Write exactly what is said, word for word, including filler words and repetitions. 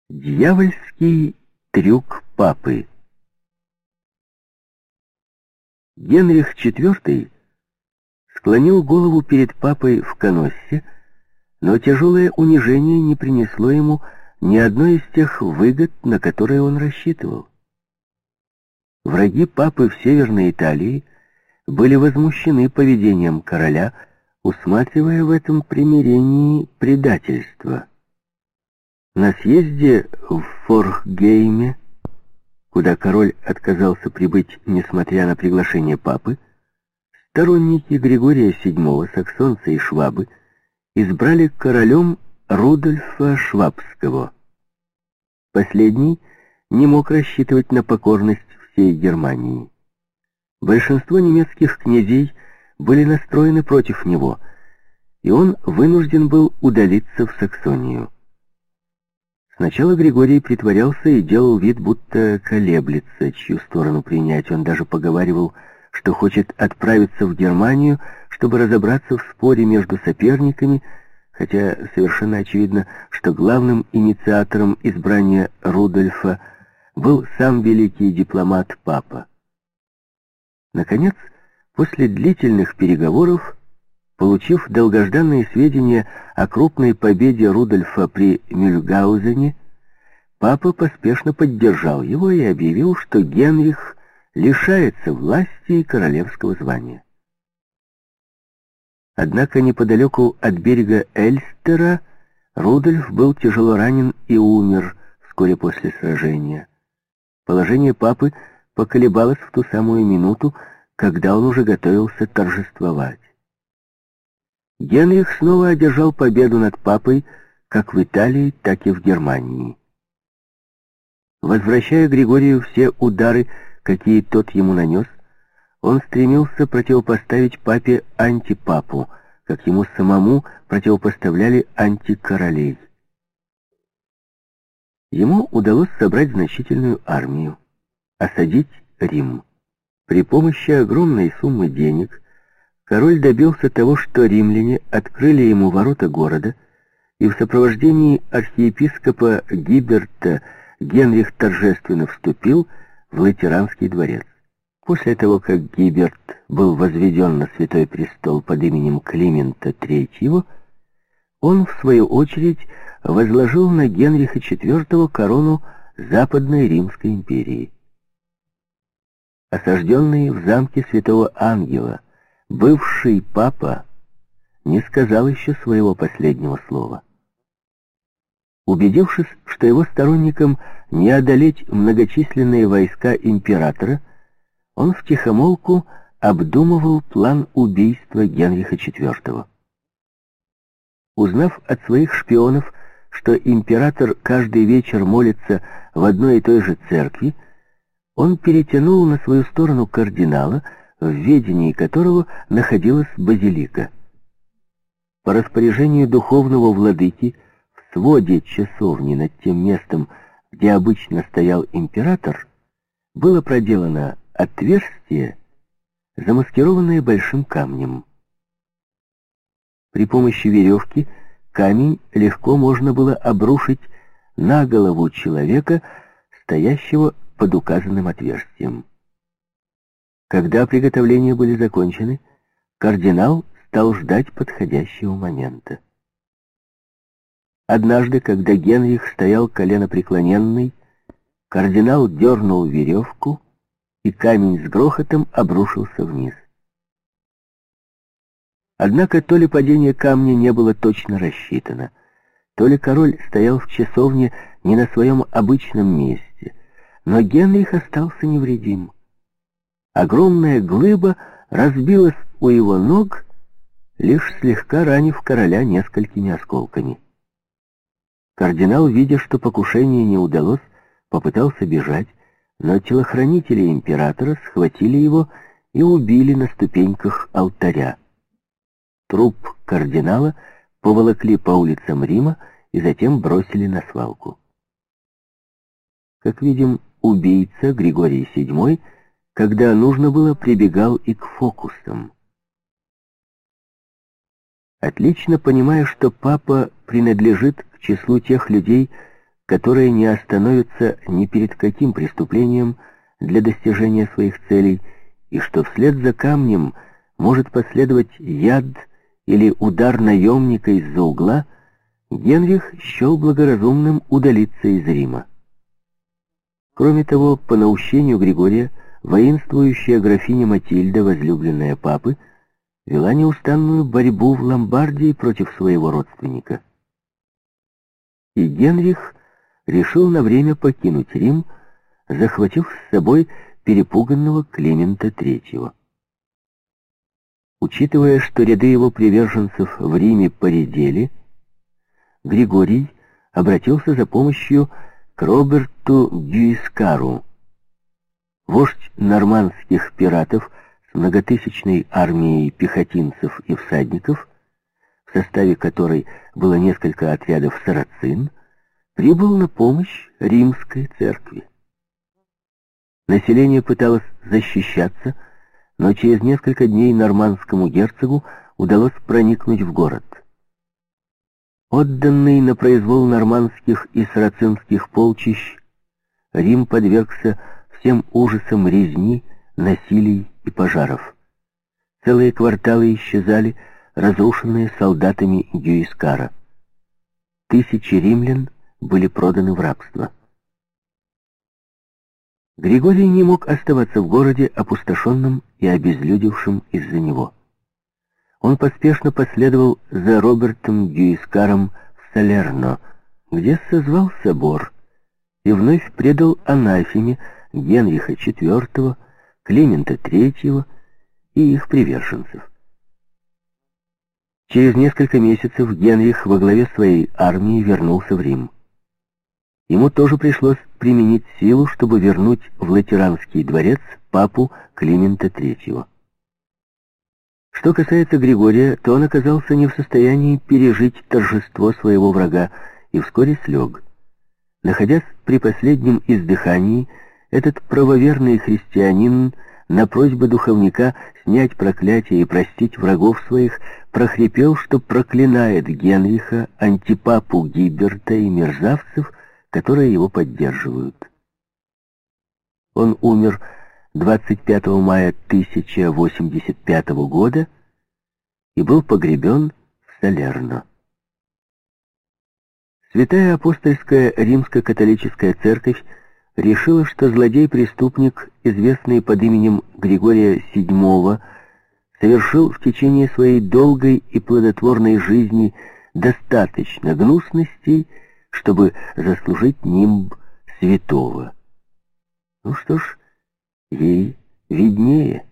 Дьявольский трюк папы. Генрих четвёртый склонил голову перед папой в Каноссе, но тяжелое унижение не принесло ему ни одной из тех выгод, на которые он рассчитывал. Враги папы в Северной Италии были возмущены поведением короля, усматривая в этом примирении предательство. На съезде в Форхгейме, куда король отказался прибыть, несмотря на приглашение папы, сторонники Григория седьмого, саксонца и Швабы, избрали королем Рудольфа Швабского. Последний не мог рассчитывать на покорность всей Германии. Большинство немецких князей были настроены против него, и он вынужден был удалиться в Саксонию. Сначала Григорий притворялся и делал вид, будто колеблется, чью сторону принять. Он даже поговаривал, что хочет отправиться в Германию, чтобы разобраться в споре между соперниками, хотя совершенно очевидно, что главным инициатором избрания Рудольфа был сам великий дипломат папа. Наконец, после длительных переговоров, получив долгожданные сведения о крупной победе Рудольфа при Мюльгаузене, папа поспешно поддержал его и объявил, что Генрих лишается власти и королевского звания. Однако неподалеку от берега Эльстера Рудольф был тяжело ранен и умер вскоре после сражения. Положение папы поколебалось в ту самую минуту, когда он уже готовился торжествовать. Генрих снова одержал победу над папой как в Италии, так и в Германии. Возвращая Григорию все удары, какие тот ему нанес, он стремился противопоставить папе антипапу, как ему самому противопоставляли антикоролей. Ему удалось собрать значительную армию, осадить Рим. При помощи огромной суммы денег король добился того, что римляне открыли ему ворота города, и в сопровождении архиепископа Гиберта Генрих торжественно вступил в Латеранский дворец. После того, как Гиберт был возведен на святой престол под именем Климента третьего, он, в свою очередь, возложил на Генриха четвёртого корону Западной Римской империи. Осажденный в замке Святого Ангела, бывший папа не сказал еще своего последнего слова. Убедившись, что его сторонникам не одолеть многочисленные войска императора, он втихомолку обдумывал план убийства Генриха четвёртого. Узнав от своих шпионов, что император каждый вечер молится в одной и той же церкви, он перетянул на свою сторону кардинала, в ведении которого находилась базилика. По распоряжению духовного владыки в своде часовни над тем местом, где обычно стоял император, было проделано отверстие, замаскированное большим камнем. При помощи веревки камень легко можно было обрушить на голову человека, стоящего под указанным отверстием. Когда приготовления были закончены, кардинал стал ждать подходящего момента. Однажды, когда Генрих стоял коленопреклоненный, кардинал дернул веревку, и камень с грохотом обрушился вниз. Однако то ли падение камня не было точно рассчитано, то ли король стоял в часовне не на своем обычном месте, но Генрих остался невредим. Огромная глыба разбилась у его ног, лишь слегка ранив короля несколькими осколками. Кардинал, видя, что покушение не удалось, попытался бежать, но телохранители императора схватили его и убили на ступеньках алтаря. Труп кардинала поволокли по улицам Рима и затем бросили на свалку. Как видим, убийца Григорий седьмой, когда нужно было, прибегал и к фокусам. Отлично понимая, что папа принадлежит к числу тех людей, которые не остановятся ни перед каким преступлением для достижения своих целей, и что вслед за камнем может последовать яд или удар наемника из-за угла, Генрих счел благоразумным удалиться из Рима. Кроме того, по наущению Григория, воинствующая графиня Матильда, возлюбленная папы, вела неустанную борьбу в Ломбардии против своего родственника. И Генрих решил на время покинуть Рим, захватив с собой перепуганного Климента третьего. Учитывая, что ряды его приверженцев в Риме поредели, Григорий обратился за помощью к Роберту Гюискару. Вождь нормандских пиратов с многотысячной армией пехотинцев и всадников, в составе которой было несколько отрядов сарацин, прибыл на помощь римской церкви. Население пыталось защищаться, но через несколько дней нормандскому герцогу удалось проникнуть в город. Отданный на произвол нормандских и сарацинских полчищ, Рим подвергся всем ужасам резни, насилий и пожаров. Целые кварталы исчезали, разрушенные солдатами Гюискара. Тысячи римлян были проданы в рабство. Григорий не мог оставаться в городе опустошенным и обезлюдевшим из-за него. Он поспешно последовал за Робертом Гюискаром в Салерно, где созвал собор и вновь предал анафеме Генриха четвёртого, Климента третьего и их приверженцев. Через несколько месяцев Генрих во главе своей армии вернулся в Рим. Ему тоже пришлось применить силу, чтобы вернуть в Латеранский дворец папу Климента третьего. Что касается Григория, то он оказался не в состоянии пережить торжество своего врага и вскоре слег. Находясь при последнем издыхании, этот правоверный христианин на просьбу духовника снять проклятие и простить врагов своих прохрипел, что проклинает Генриха, антипапу Гиберта и мерзавцев, которые его поддерживают. Он умер двадцать пятого мая тысяча восемьдесят пятого года и был погребен в Салерно. Святая апостольская римско-католическая церковь решила, что злодей-преступник, известный под именем Григория седьмого, совершил в течение своей долгой и плодотворной жизни достаточно гнусностей, чтобы заслужить нимб святого. Ну что ж, ей виднее.